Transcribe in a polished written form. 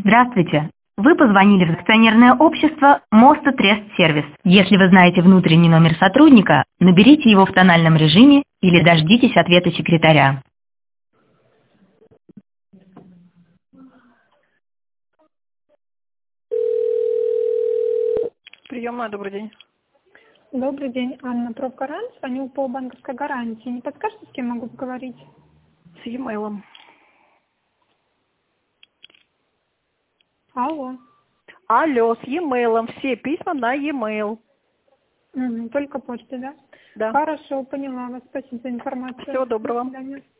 Здравствуйте. Вы позвонили в акционерное общество Моста Трест Сервис. Если вы знаете внутренний номер сотрудника, наберите его в тональном режиме или дождитесь ответа секретаря. Приемная, добрый день. Добрый день, Анна Профгарант, звоню по банковской гарантии. Не подскажете, с кем могу поговорить? С e-mail. Алло. Алло, с e-mail. Все письма на e-mail. Только почты, да? Да. Хорошо, поняла вас. Спасибо за информацию. Всего доброго. До свидания.